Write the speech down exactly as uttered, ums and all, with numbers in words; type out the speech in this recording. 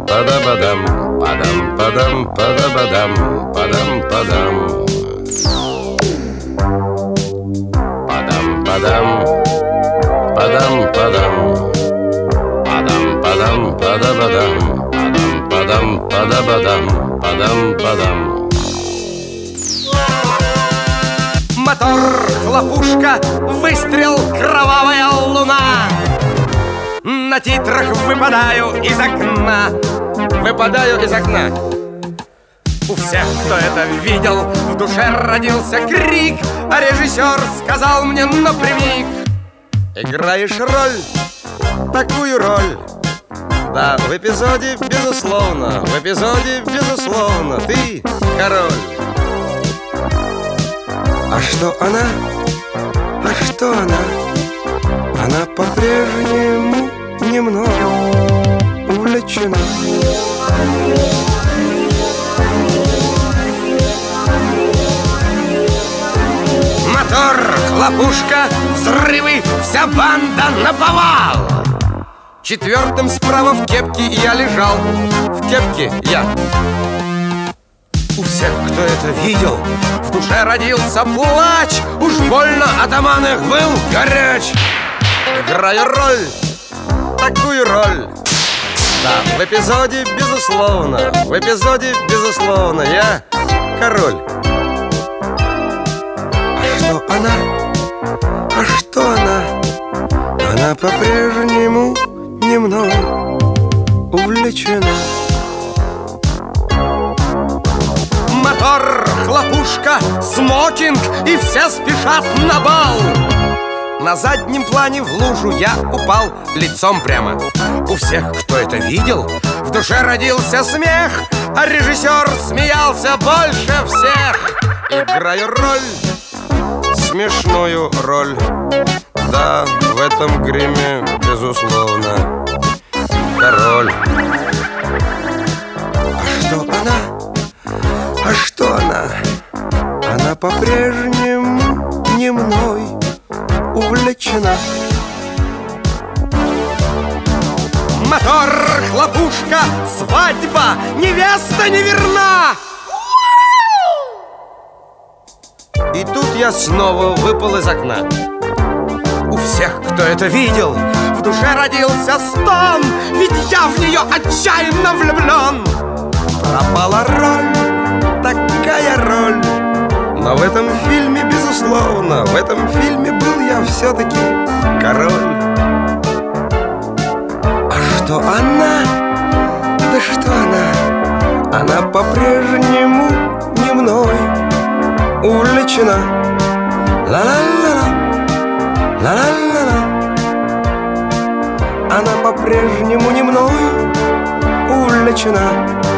Падам, падабадам, падам, падам, падабадам, падам, падам. Падам, падам, падам, падам, падам, падам, падабадам, падам, падам, падабадам, падам, падам. Мотор, хлопушка, выстрел, кровавая луна. На титрах выпадаю из окна. Выпадаю из окна. У всех, кто это видел, в душе родился крик, а режиссер сказал мне напрямик: играешь роль, такую роль. Да, в эпизоде, безусловно, в эпизоде, безусловно, ты король. А что она? А что она? Она по-прежнему не мною увлечена. Мотор, хлопушка, взрывы, вся банда наповал. Четвертым справа в кепке я лежал. В кепке я. У всех, кто это видел, в душе родился плач. Уж больно атаман их был горяч. Играю роль, такую роль. Да, в эпизоде, безусловно, в эпизоде, безусловно, я король. А что она? А что она? Она по-прежнему не мной увлечена. Мотор, хлопушка, смокинг, и все спешат на бал. На заднем плане в лужу я упал лицом прямо. У всех, кто это видел, в душе родился смех, а режиссер смеялся больше всех. Играю роль, смешную роль. Да, в этом гриме, безусловно, король. А что она? А что она? Она по-прежнему не мной увлечена. Мотор, хлопушка, свадьба, невеста не верна. И тут я снова выпал из окна. У всех, кто это видел, в душе родился стон, ведь я в нее отчаянно влюблен. Пропала роль, такая роль. Но в этом фильме, безусловно, в этом фильме был я все-таки король. А что она? Да что она? Она по-прежнему не мной увлечена. Ла-ла-ла-ла, ла-ла-ла-ла. Она по-прежнему не мной увлечена.